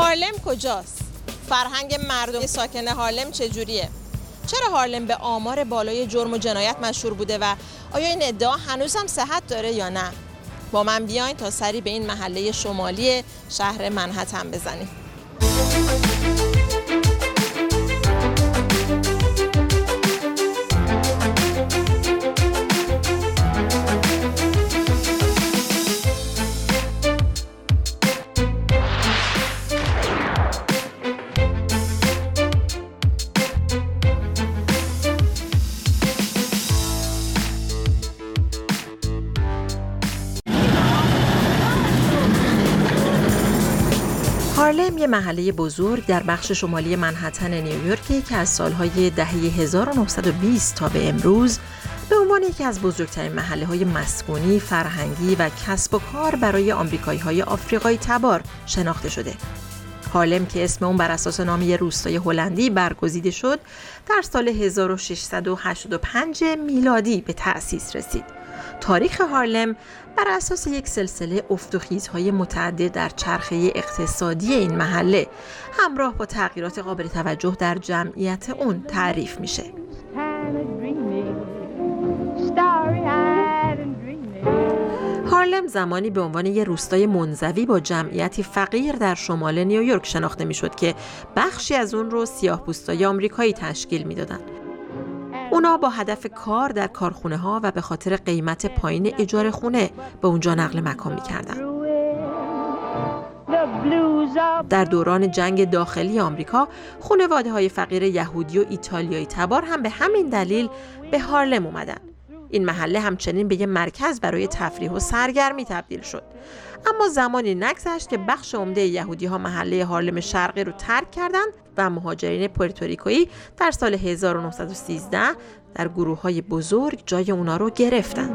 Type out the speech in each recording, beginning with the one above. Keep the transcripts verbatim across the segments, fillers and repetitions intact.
هارلم کجاست؟ فرهنگ مردم ساکن هارلم چجوریه؟ چرا هارلم به آمار بالای جرم و جنایت مشهور بوده و آیا این ادعا هنوز هم صحت داره یا نه؟ با من بیاین تا سری به این محله شمالی شهر منهتن بزنیم. هارلم یه محله بزرگ در بخش شمالی منهتن نیویورکی که از سالهای دهه هزار و نهصد و بیست تا به امروز به عنوان یکی از بزرگترین محله‌های مسکونی، فرهنگی و کسب و کار برای آمریکایی‌های آفریقایی تبار شناخته شده. هارلم که اسم اون بر اساس نام یه روستای هلندی برگزیده شد، در سال هزار و ششصد و هشتاد و پنج میلادی به تأسیس رسید. تاریخ هارلم بر اساس یک سلسله افت و خیزهای متعدد در چرخه اقتصادی این محله همراه با تغییرات قابل توجه در جمعیت اون تعریف میشه. هارلم زمانی به عنوان یک روستای منزوی با جمعیتی فقیر در شمال نیویورک شناخته میشد که بخشی از اون رو سیاه‌پوستای آمریکایی تشکیل میدادن. اونا با هدف کار در کارخونه ها و به خاطر قیمت پایین اجاره خونه به اونجا نقل مکان می‌کردن. در دوران جنگ داخلی آمریکا، خانواده‌های فقیر یهودی و ایتالیایی تبار هم به همین دلیل به هارلم اومدن. این محله همچنین به یک مرکز برای تفریح و سرگرمی تبدیل شد. اما زمانی نگذشت که بخش عمده یهودی‌ها محله هارلم شرقی رو ترک کردند و مهاجرین پورتوریکویی در سال هزار و نهصد و سیزده در گروه‌های بزرگ جای اونا رو گرفتند.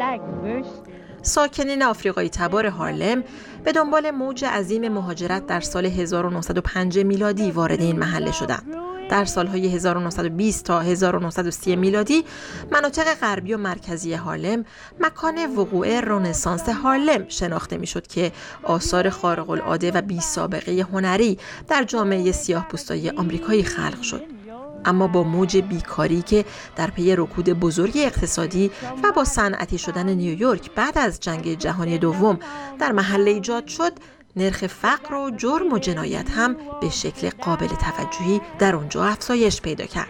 ساکنین آفریقایی تبار هارلم به دنبال موج عظیم مهاجرت در سال هزار و نهصد و پنج میلادی وارد این محله شدند. در سالهای هزار و نهصد و بیست تا هزار و نهصد و سی میلادی مناطق غربی و مرکزی هارلم مکان وقوع رنسانس هارلم شناخته میشد که آثار خارق العاده و بی سابقه هنری در جامعه سیاه‌پوستای آمریکایی خلق شد. اما با موج بیکاری که در پی رکود بزرگ اقتصادی و با صنعتی شدن نیویورک بعد از جنگ جهانی دوم در محله ایجاد شد، نرخ فقر و جرم و جنایت هم به شکل قابل توجهی در اونجا افزایش پیدا کرد.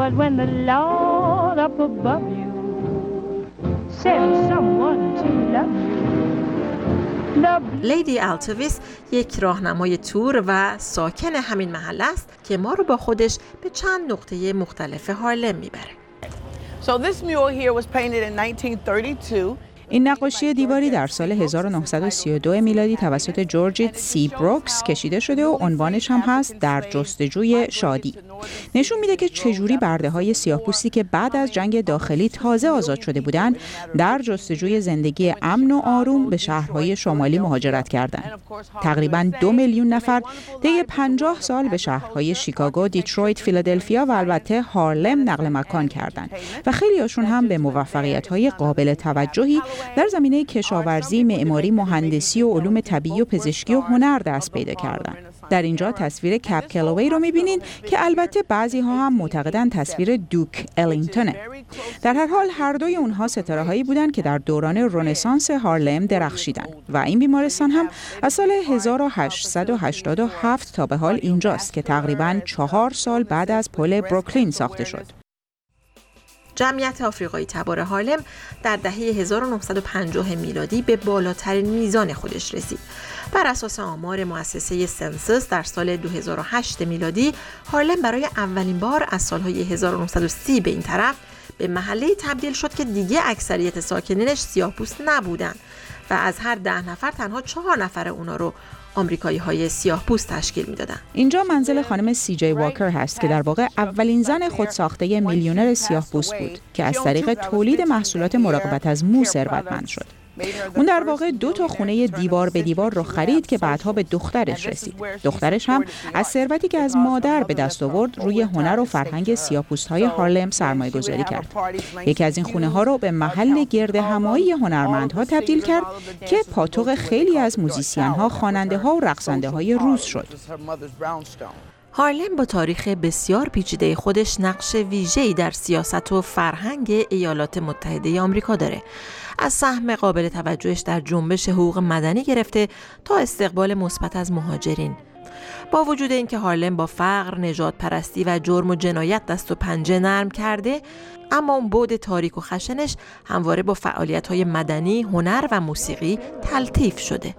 لیدی التویس یک راهنمای تور و ساکن همین محله است که ما رو با خودش به چند نقطه مختلف هارلم میبره. So this mural here was painted in nineteen thirty-two. این نقاشی دیواری در سال هزار و نهصد و سی و دو میلادی توسط جورج سی بروکس کشیده شده و عنوانش هم هست در جستجوی شادی. نشون میده که چجوری برده‌های سیاه‌پوستی که بعد از جنگ داخلی تازه آزاد شده بودند در جستجوی زندگی امن و آروم به شهرهای شمالی مهاجرت کردند. تقریباً دو میلیون نفر طی پنجاه سال به شهرهای شیکاگو، دیترویت، فیلادلفیا و البته هارلم نقل مکان کردند و خیلی‌هاشون هم به موفقیت‌های قابل توجهی در زمینه کشاورزی، معماری، مهندسی و علوم طبیعی و پزشکی و هنر دست پیدا کردند. در اینجا تصویر کپ کلوی رو می‌بینید که البته بعضی ها هم معتقدن تصویر دوک الینگتونه. در هر حال هر دوی اونها ستاره‌هایی بودند که در دوران رنسانس هارلم درخشیدند و این بیمارستان هم از سال هزار و هشتصد و هشتاد و هفت تا به حال اینجاست که تقریباً چهار سال بعد از پل بروکلین ساخته شد. جمعیت آفریقایی تبار هارلم در دهه هزار و نهصد و پنجاه میلادی به بالاترین میزان خودش رسید. بر اساس آمار مؤسسه سنسوس در سال دو هزار و هشت میلادی، هارلم برای اولین بار از سالهای هزار و نهصد و سی به این طرف به محله‌ای تبدیل شد که دیگه اکثریت ساکنینش سیاه‌پوست نبودن و از هر ده نفر تنها چهار نفر اونا رو آمریکایی‌های سیاه‌پوست تشکیل می‌دادن. اینجا منزل خانم سی جی واکر هست که در واقع اولین زن خودساخته میلیونر سیاه‌پوست بود که از طریق تولید محصولات مراقبت از مو ثروتمند شد. اون در واقع دو تا خونه دیوار به دیوار رو خرید که بعدها به دخترش رسید. دخترش هم از ثروتی که از مادر به دست آورد روی هنر و فرهنگ سیاه‌پوست‌های هارلم سرمایه‌گذاری کرد. یکی از این خونه‌ها رو به محل گردهمایی هنرمندها تبدیل کرد که پاتوق خیلی از موزیسین‌ها، خواننده‌ها و رقصنده‌های روز شد. هارلم با تاریخ بسیار پیچیده خودش نقش ویژه‌ای در سیاست و فرهنگ ایالات متحده آمریکا داره. از سهم قابل توجهش در جنبش حقوق مدنی گرفته تا استقبال مثبت از مهاجرین. با وجود اینکه هارلم با فقر، نژاد پرستی و جرم و جنایت دست و پنجه نرم کرده، اما اون بعد تاریک و خشنش همواره با فعالیت‌های مدنی، هنر و موسیقی تلطیف شده.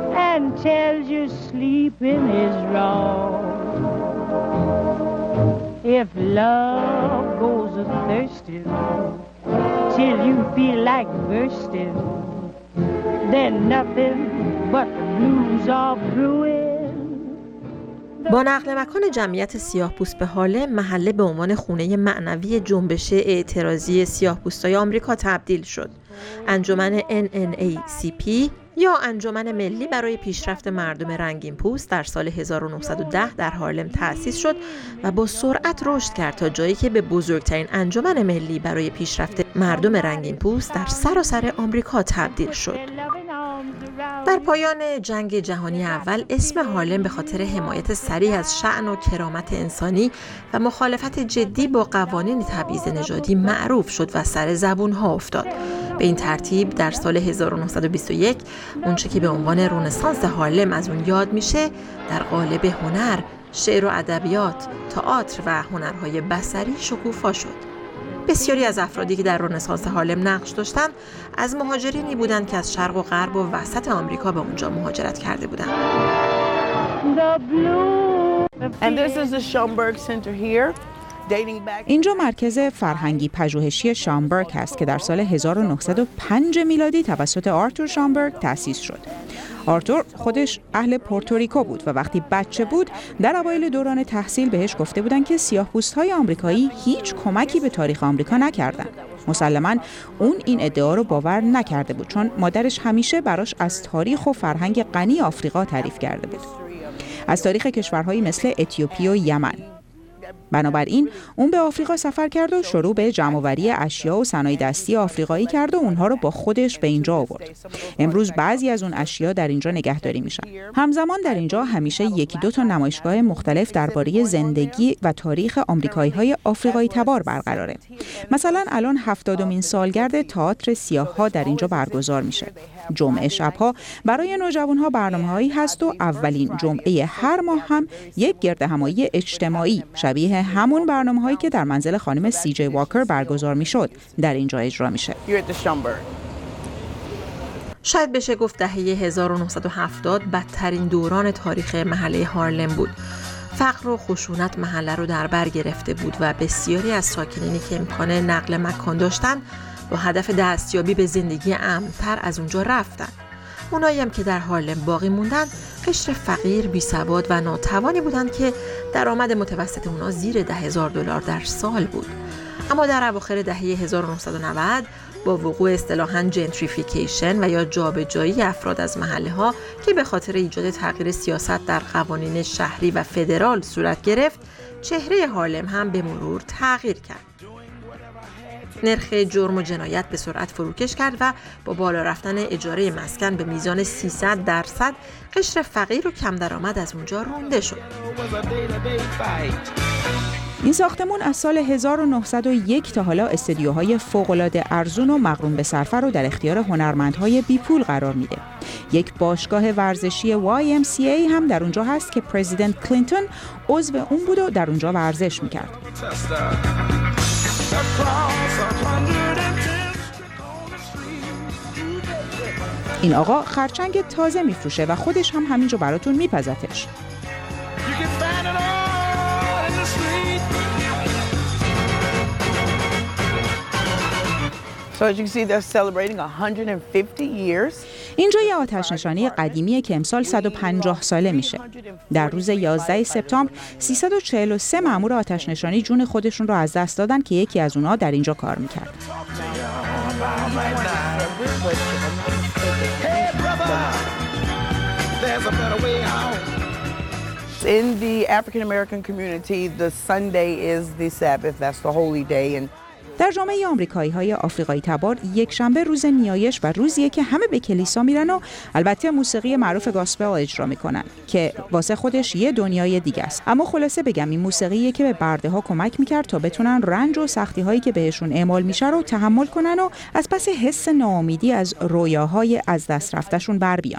If love goes a thirsting till you feel like bursting, then nothing but the blues are brewing. با نقل مکان جمعیت سیاه‌پوست به هارلم، محله به عنوان خونه معنوی جنبش اعتراضی سیاه‌پوستای آمریکا تبدیل شد. انجمن ان ان ای سی پی یا انجمن ملی برای پیشرفت مردم رنگین پوست در سال هزار و نهصد و ده در هارلم تأسیس شد و با سرعت رشد کرد تا جایی که به بزرگترین انجمن ملی برای پیشرفت مردم رنگین پوست در سراسر آمریکا تبدیل شد. در پایان جنگ جهانی اول اسم هارلم به خاطر حمایت سریع از شأن و کرامت انسانی و مخالفت جدی با قوانین تبعیض نژادی معروف شد و سر زبون‌ها افتاد. به این ترتیب در سال هزار و نهصد و بیست و یک اونچه که به عنوان رنسانس هارلم از اون یاد میشه، در قالب هنر، شعر و ادبیات، تئاتر و هنرهای بصری شکوفا شد. بسیاری از افرادی که در رنسانس هارلم نقش داشتند از مهاجرینی بودند که از شرق و غرب و وسط آمریکا به اونجا مهاجرت کرده بودند. And this is the Schomburg Center here. اینجا مرکز فرهنگی پژوهشی شامبرگ است که در سال هزار و نهصد و پنج میلادی توسط آرتور شامبرگ تأسیس شد. آرتور خودش اهل پورتوریکو بود و وقتی بچه بود در اوایل دوران تحصیل بهش گفته بودن که سیاه‌پوست‌های آمریکایی هیچ کمکی به تاریخ آمریکا نکردن. مسلماً اون این ادعا رو باور نکرده بود، چون مادرش همیشه براش از تاریخ و فرهنگ غنی آفریقا تعریف کرده بود، از تاریخ کشورهایی مثل اتیوپی و یمن. بنابراین اون به آفریقا سفر کرد و شروع به جمع‌آوری اشیا و صنایع دستی آفریقایی کرد و اونها رو با خودش به اینجا آورد. امروز بعضی از اون اشیا در اینجا نگهداری میشن. همزمان در اینجا همیشه یکی دو تا نمایشگاه مختلف درباره زندگی و تاریخ آمریکایی‌های آفریقایی تبار برقراره. مثلا الان هفتادمین سالگرد تئاتر سیاه‌ها در اینجا برگزار میشه. جمعه شب‌ها برای نوجوان‌ها برنامه‌هایی هست و اولین جمعه هر ماه هم یک گردهمایی اجتماعی شبیه همون برنامه‌هایی که در منزل خانم سی جی واکر برگزار میشد در اینجا اجرا میشه. شاید بشه گفت دهه هزار و نهصد و هفتاد بدترین دوران تاریخ محله هارلم بود. فقر و خشونت محله رو در بر گرفته بود و بسیاری از ساکنینی که امکان نقل مکان داشتن با هدف دستیابی به زندگی امن‌تر از اونجا رفتن. اونایی هم که در هارلم باقی موندن قشر فقیر، بی‌سواد و ناتوانی بودند که درآمد متوسط اونا زیر ده هزار دلار در سال بود. اما در اواخر دهه هزار و نهصد و نود با وقوع اصطلاحاً جنتریفیکیشن و یا جابجایی افراد از محله‌ها که به خاطر ایجاد تغییر سیاست در قوانین شهری و فدرال صورت گرفت، چهره هارلم هم به مرور تغییر کرد. نرخ جرم و جنایت به سرعت فروکش کرد و با بالا رفتن اجاره مسکن به میزان سیصد درصد قشر فقیر و کم درآمد از اونجا رونده شد. این ساختمون از سال هزار و نهصد و یک تا حالا استودیوهای فوق‌العاده ارزون و مغروم به صرفه رو در اختیار هنرمندهای بی پول قرار میده. یک باشگاه ورزشی وای ام سی ای هم در اونجا هست که پرزیدنت کلینتون عضو اون بود و در اونجا ورزش میکرد. این آقا خرچنگ تازه میفروشه و خودش هم همینجا براتون میپزتش. So as you can see, they're celebrating one hundred fifty years. اینجا یه آتش نشانی قدیمیه که امسال صد و پنجاه ساله میشه. در روز یازده سپتامبر سیصد و چهل و سه مأمور آتش نشانی جون خودشون رو از دست دادن که یکی از اونها در اینجا کار میکرد. there's a better way out. In the African American community, the Sunday is the Sabbath. That's the holy day. And در جامعه آمریکایی‌های آفریقایی تبار یک شنبه روز نیایش و روزیه که همه به کلیسا میرن و البته موسیقی معروف گاسپل اجرا میکنن که واسه خودش یه دنیای دیگه است. اما خلاصه بگم این موسیقیه که به برده‌ها کمک میکرد تا بتونن رنج و سختی‌هایی که بهشون اعمال میشه رو تحمل کنن و از پس حس ناامیدی از رویاهای از دست رفته‌شون بر بیان.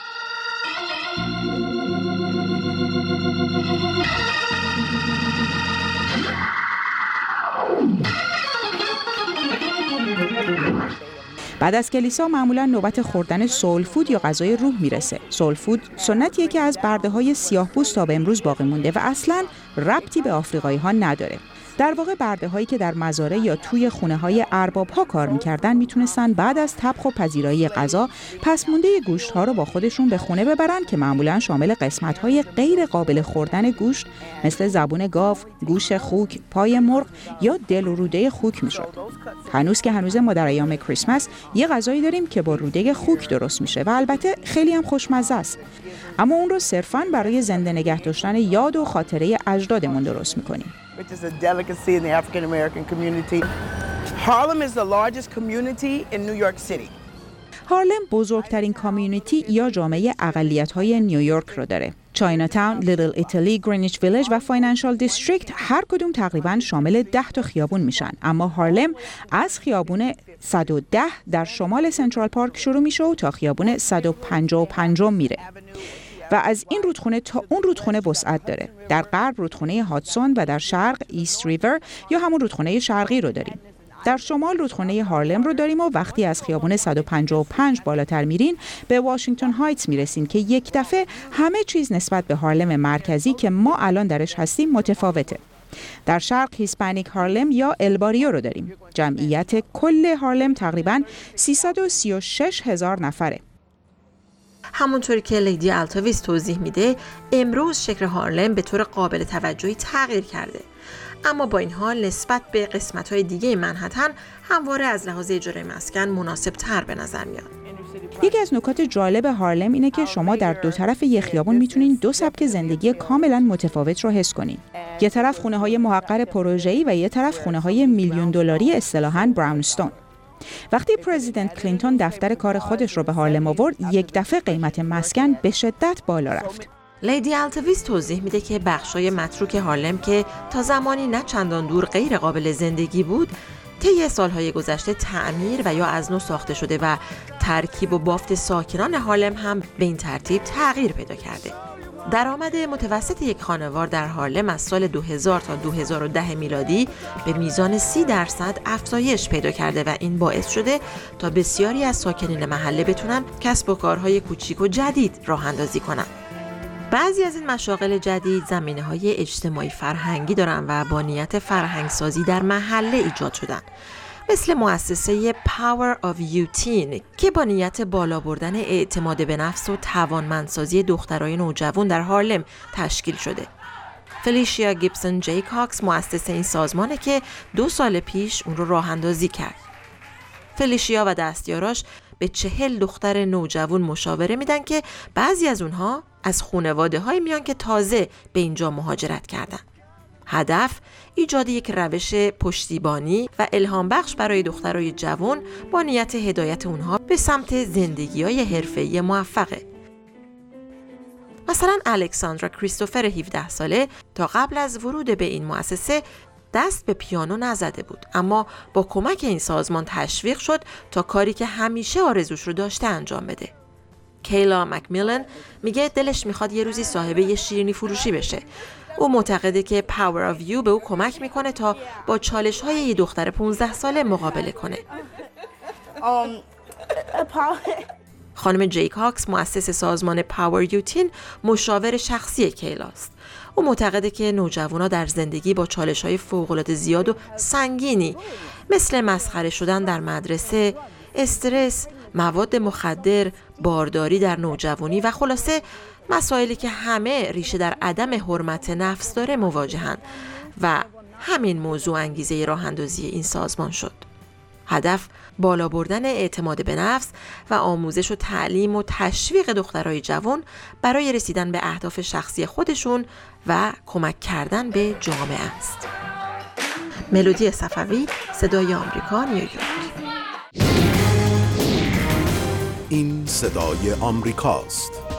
بعد از کلیسا معمولا نوبت خوردن سول فود یا غذای روح میرسه. سول فود سنتیه که از برده‌های سیاه‌پوست تا به امروز باقی مونده و اصلاً ربطی به آفریقایی‌ها نداره. در واقع برده‌هایی که در مزارع یا توی خونه‌های ارباب‌ها کار می‌کردن میتونستن بعد از طبخ و پذیرایی غذا پس مونده گوشت‌ها رو با خودشون به خونه ببرن که معمولاً شامل قسمت‌های غیر قابل خوردن گوشت مثل زبون گاو، گوش خوک، پای مرغ یا دل و روده خوک میشد. هنوز که هنوز ما در ایام کریسمس یه غذایی داریم که با روده خوک درست میشه و البته خیلی هم خوشمزه است. اما اون رو صرفاً برای زنده نگه داشتن یاد و خاطره اجدادمون درست می‌کنیم. which is a delicacy in the African American community. Harlem is the largest community in New York City. هارلم بزرگترین کامیونیتی یا جامعه اقلیت‌های نیویورک رو داره. چایناتاون، لیتل ایتالی، گرینیچ ویلیج و فاینانشال دیستریکت هر کدوم تقریباً شامل ده تا خیابون میشن. اما هارلم از خیابون صد و ده در شمال سنترال پارک شروع میشه و تا خیابون صد و پنجاه و پنج میره. و از این رودخونه تا اون رودخونه وسعت داره. در غرب رودخونه هاتسون و در شرق ایست ریور یا همون رودخونه شرقی رو داریم. در شمال رودخونه هارلم رو داریم و وقتی از خیابون صد و پنجاه و پنج بالاتر میرین به واشنگتن هایتس میرسین که یک دفعه همه چیز نسبت به هارلم مرکزی که ما الان درش هستیم متفاوته. در شرق هیسپانیک هارلم یا الباریو رو داریم. جمعیت کل هارلم تقریباً سیصد و سی و شش هزار نفره. همونطوری که لیدی التاویس توضیح میده، امروز شکل هارلم به طور قابل توجهی تغییر کرده. اما با این حال نسبت به قسمت‌های دیگه منهتن همواره از لحاظ اجاره مسکن مناسب تر به نظر میاد. یکی از نکات جالب هارلم اینه که شما در دو طرف یک خیابون میتونین دو سبک زندگی کاملا متفاوت رو حس کنین. یه طرف خونه‌های محقر پروژه‌ای و یه طرف خونه‌های میلیون دلاری اصطلاحاً براونستون. وقتی پرزیدنت کلینتون دفتر کار خودش رو به هارلم آورد، یک دفعه قیمت مسکن به شدت بالا رفت. لیدی التاویس توضیح میده که بخشای متروک هارلم که تا زمانی نه چندان دور غیر قابل زندگی بود، طی سالهای گذشته تعمیر و یا از نو ساخته شده و ترکیب و بافت ساکنان هارلم هم به این ترتیب تغییر پیدا کرده. درآمد متوسط یک خانوار در هارلم از سال دو هزار تا دو هزار و ده میلادی به میزان سی درصد افزایش پیدا کرده و این باعث شده تا بسیاری از ساکنین محله بتونن کسب و کارهای کوچیک و جدید راه اندازی کنن. بعضی از این مشاغل جدید زمینه‌های اجتماعی فرهنگی دارن و با نیت فرهنگسازی در محله ایجاد شدن، مثل مؤسسه Power of یوتین که با نیت بالا بردن اعتماد به نفس و توانمندسازی دخترای نوجوان در هارلم تشکیل شده. فلیشیا گیبسون جیکاکس مؤسس این سازمانه که دو سال پیش اون رو راه اندازی کرد. فلیشیا و دستیاراش به چهل دختر نوجوان مشاوره میدن که بعضی از اونها از خانواده‌های میان که تازه به اینجا مهاجرت کردن. هدف ایجاد یک روش پشتیبانی و الهام بخش برای دخترای جوان با نیت هدایت اونها به سمت زندگی‌های حرفه‌ای موفقه. مثلا الکساندرا کریستوفر هفده ساله تا قبل از ورود به این مؤسسه دست به پیانو نزده بود، اما با کمک این سازمان تشویق شد تا کاری که همیشه آرزوش رو داشته انجام بده. کیلا مکمیلن میگه دلش میخواد یه روزی صاحب یه شیرینی فروشی بشه. او معتقده که Power of You به او کمک میکنه تا با چالش‌های یه دختر پانزده ساله مقابله کنه. خانم جیکاکس مؤسس سازمان Power یوتین مشاور شخصی کیلاست. او معتقده که نوجوانا در زندگی با چالش‌های فوق‌العاده زیاد و سنگینی مثل مسخره شدن در مدرسه، استرس، مواد مخدر، بارداری در نوجوانی و خلاصه مسائلی که همه ریشه در عدم حرمت نفس داره مواجهن و همین موضوع انگیزه راه اندازی این سازمان شد. هدف بالا بردن اعتماد به نفس و آموزش و تعلیم و تشویق دخترای جوان برای رسیدن به اهداف شخصی خودشون و کمک کردن به جامعه است. ملودی صفوی، صدای آمریکا، نیویورک. این صدای آمریکاست.